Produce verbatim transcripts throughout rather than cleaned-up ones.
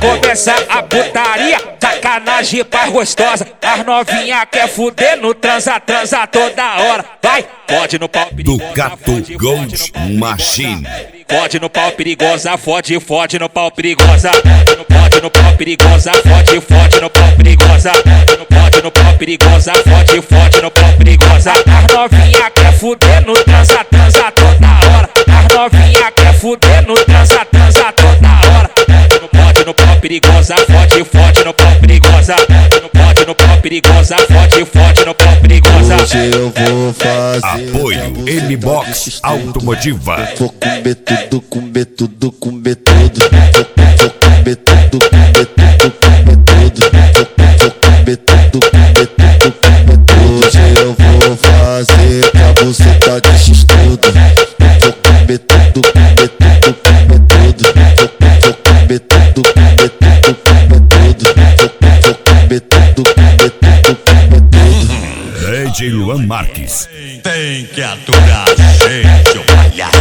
começar a putaria, sacanagem paz gostosa. As novinha quer fuder no transa, transa toda hora. Vai, pode no pau perigosa, Ducato Gold Machine. Fode no pau perigosa, fode, fode no pau perigosa. Fode no pau perigosa, fode, fode no pau perigosa. Fode no pau perigosa, fode, fode no pau perigosa. As novinha quer fuder no transa, transa toda hora. As novinha quer fuder no transa, transa toda hora. Fode no pau perigosa, fode, fode no pau perigosa. Fode no pau perigosa, fode, fode no pau perigosa. Hoje eu vou fazer Apoio M-Box Automotiva. Vou comer tudo, comer tudo, comer tudo. Vou comer tudo, comer tudo, comer tudo. Vou comer tudo, comer tudo, comer tudo. Hoje eu vou fazer pra você tá de x-tudo. Vou comer tudo, comer tudo, comer tudo. Vou comer tudo, comer tudo, comer tudo. Vou comer tudo, comer tudo, comer tudo. D J Luan Marques. Tem que aturar, gente, ô palhaço.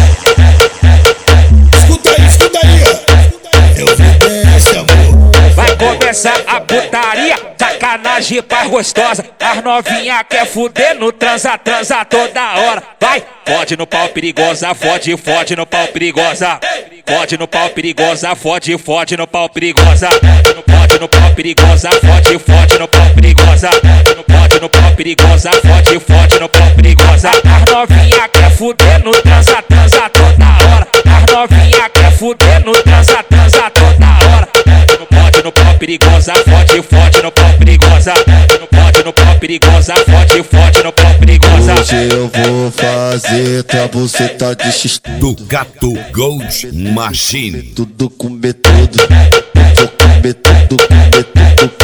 Escuta aí, escuta aí, ó. Eu vi esse amor. Vai começar a putaria, sacanagem paz gostosa. As novinha quer fuder no transa, transa toda hora. Vai, fode no pau perigosa, fode, fode no pau perigosa. Fode no pau perigosa, fode, fode no pau perigosa. Fode no pau perigosa, fode, fode no pau perigosa. Fode no pau perigosa, fode, fode no pau perigosa. As novinha quer fuder no transa, transa toda hora. As novinha quer fuder no transa, transa toda hora. Fode no pau perigosa, fode, fode no pau perigosa. Fode no pau perigosa, fode, fode no pau perigosa. Hoje eu vou fazer pra você tá de x-tudo. Ducato Gold Machine. Tudo, comer tudo. Vou comer tudo, comer tudo.